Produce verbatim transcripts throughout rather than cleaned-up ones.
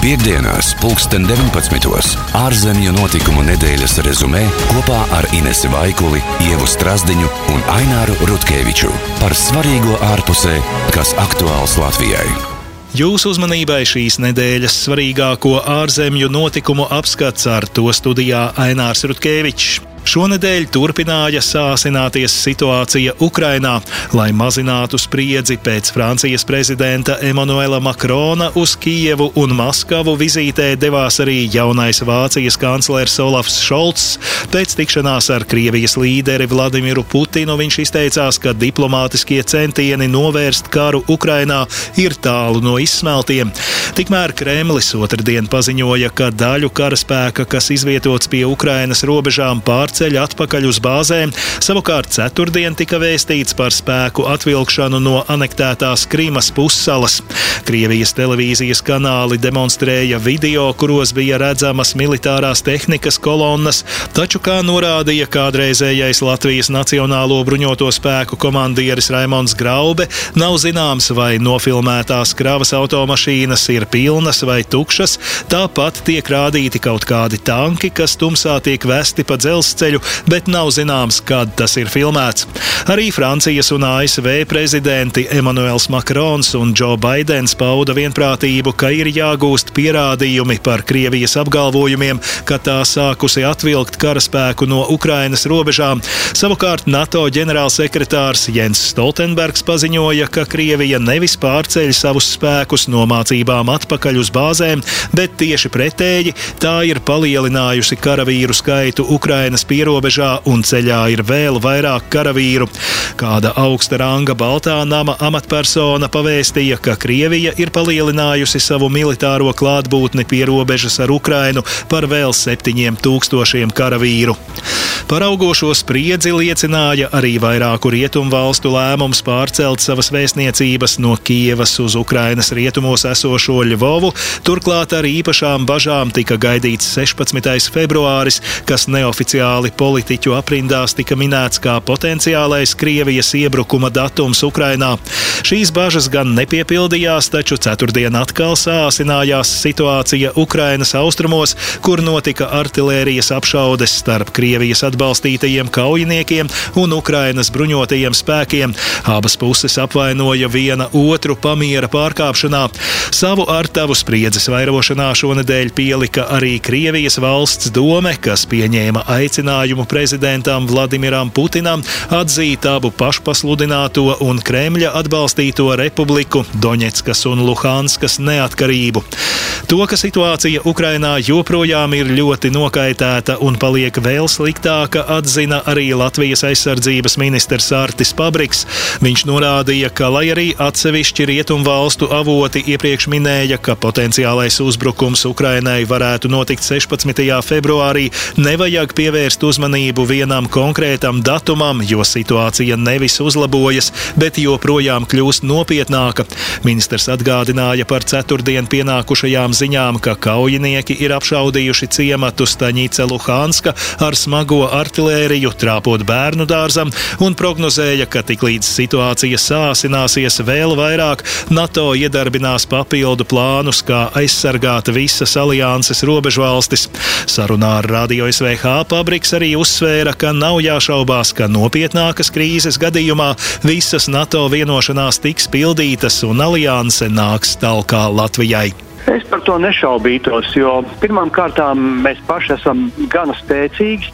Piektdienās pulksten deviņpadsmitos ārzemju notikumu nedēļas rezumē kopā ar Inesi Vaikuli, Ievu Strazdiņu un Aināru Rutkeviču par svarīgo ārpusē, kas aktuāls Latvijai. Jūsu uzmanībai šīs nedēļas svarīgāko ārzemju notikumu apskats, ar to studijā Ainārs Rutkevičs. Šonedēļ turpināja sāsināties situācija Ukrainā, lai mazinātu spriedzi pēc Francijas prezidenta Emanuela Makrona uz Kijevu un Maskavu vizītē devās arī jaunais Vācijas kanclers Olafs Šolts. Pēc tikšanās ar Krievijas līderi Vladimiru Putinu viņš izteicās, ka diplomātiskie centieni novērst karu Ukrainā ir tālu no izsmeltiem. Tikmēr Kremlis otrdien paziņoja, ka daļu karaspēka, kas izvietots pie Ukrainas robežām, pārceļ atpakaļ uz bāzēm. Savukārt ceturtdien tika vēstīts par spēku atvilkšanu no anektētās Krimas pussalas. Krievijas televīzijas kanāli demonstrēja video, kuros bija redzamas militārās tehnikas kolonnas, taču, kā norādīja kādreizējais Latvijas Nacionālo bruņoto spēku komandieris Raimonds Graube, nav zināms, vai nofilmētās kravas automašīnas ir pilnas vai tukšas, tāpat tiek rādīti kaut kādi tanki, kas tumsā tiek vesti pa dzelzceļu, bet nav zināms, kad tas ir filmēts. Arī Francijas un A S V prezidenti Emanuels Makrons un Džo Baidens pauda vienprātību, ka ir jāgūst pierādījumi par Krievijas apgalvojumiem, ka tā sākusi atvilkt karaspēku no Ukrainas robežām. Savukārt NATO ģenerālsekretārs Jens Stoltenbergs paziņoja, ka Krievija nevis pārceļ savus spēkus no mācībām atpakaļ uz bāzēm, bet tieši pretēji tā ir palielinājusi karavīru skaitu Ukrainas pierobežā un ceļā ir vēl vairāk karavīru. Kāda augsta ranga Baltā nama amatpersona pavēstīja, ka Krievija ir palielinājusi savu militāro klātbūtni pierobežas ar Ukrainu par vēl septiņiem tūkstošiem karavīru. Par augošo spriedzi liecināja arī vairāku rietumvalstu lēmums pārcelt savas vēstniecības no Kijevas uz Ukrainas rietumos esošo Ļvovu. Turklāt ar īpašām bažām tika gaidīts sešpadsmitais februāris, kas neoficiāli politiķu aprindās tika minēts kā potenciālais Krievijas iebrukuma datums Ukrainā. Šīs bažas gan nepiepildījās, taču ceturtdien atkal sāsinājās situācija Ukrainas austrumos, kur notika artilērijas apšaudes starp Krievijas atbalstītajiem kaujiniekiem un Ukrainas bruņotajiem spēkiem. Abas puses apvainoja viena otru pamiera pārkāpšanā. Savu artavu spriedzes vairošanā šonedēļ pielika arī Krievijas valsts dome, kas pieņēma aicinājumu prezidentam Vladimiram Putinam atzīt abu pašpasludināto un Kremļa atbalstīto republiku Doņetskas un Luhanskas neatkarību. To, ka situācija Ukrainā joprojām ir ļoti nokaitēta un paliek vēl sliktāka, atzina arī Latvijas aizsardzības ministrs Artis Pabriks. Viņš norādīja, ka, lai arī atsevišķi rietumvalstu avoti iepriekš minēja, ka potenciālais uzbrukums Ukrainai varētu notikt sešpadsmitajā februārī, nevajag pievērst uzmanību vienam konkrētam datumam, jo situācija nevis uzlabojas, bet joprojām kļūst nopietnāka. Ministrs atgādināja par ceturtdien pienākušajām ziņām, ka kaujinieki ir apšaudījuši ciematu Staņice Luhanska ar smago artilēriju, trāpot bērnu dārzam, un prognozēja, ka tiklīdz situācija sāsināsies vēl vairāk, NATO iedarbinās papildu plānus, kā aizsargāt visas alianses robežvalstis. Sarunā ar Radio S V H Pabriks arī uzsvēra, ka nav jāšaubās, ka nopietnākas krīzes gadījumā visas NATO vienošanās tiks pildītas un alianse nāks talkā Latvijai. Es par to nešaubītos, jo pirmām kārtām mēs paši esam gana spēcīgi,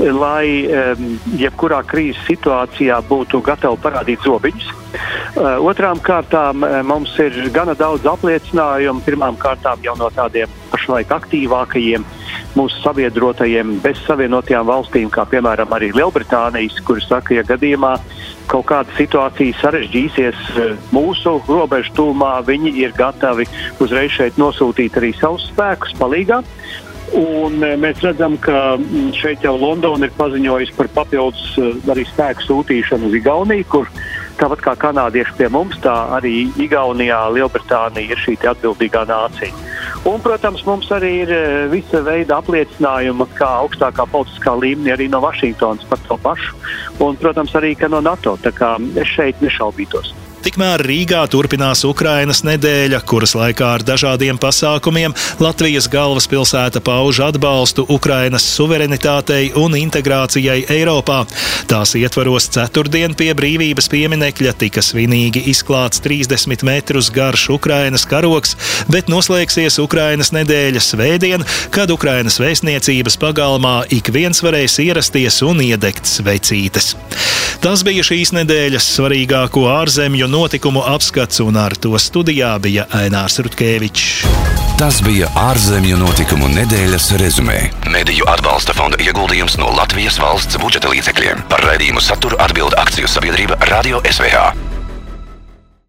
lai um, jebkurā krīzes situācijā būtu gatavi parādīt zobiņus. Uh, otrām kārtām uh, mums ir gana daudz apliecinājumu, pirmām kārtām jau no tādiem pašlaik aktīvākajiem mūsu sabiedrotajiem bez savienotajām valstīm, kā piemēram arī Lielbritānijas, kuri saka, ja gadījumā kaut kāda situācija sarežģīsies mūsu robežu tūmā, viņi ir gatavi uzreiz šeit nosūtīt arī savus spēkus palīgā. Un mēs redzam, ka šeit jau Londona ir paziņojusi par papildus arī spēku sūtīšanu uz Igauniju, kur tāpat kā kanādieši pie mums, tā arī Igaunijā Lielbritānija ir šī atbildīgā nācija. Un, protams, mums arī ir visa veida apliecinājuma, kā augstākā politiskā līmenī arī no Vašingtonas par to pašu. Un, protams, arī ka no NATO. Tā kā es šeit nešaubītos. Tikmēr Rīgā turpinās Ukrainas nedēļa, kuras laikā ar dažādiem pasākumiem Latvijas galvaspilsēta pauž atbalstu Ukrainas suverenitātei un integrācijai Eiropā. Tās ietvaros ceturtdien pie Brīvības pieminekļa tika svinīgi izklāts trīsdesmit metrus garš Ukrainas karogs, bet noslēgsies Ukrainas nedēļa svētdien, kad Ukrainas vēstniecības pagalmā ik viens varēs ierasties un iedegt svecītes. Tas bija šīs nedēļas svarīgāko ārzemju notikumu apskats, un ar to studijā bija Ainārs Rutkevičs. Tas bija ārzemju notikumu nedēļas rezumē. Mediju atbalsta fonda ieguldījums no Latvijas valsts budžeta līdzekļiem. Par raidījumu saturu atbild akciju sabiedrība Radio S V H.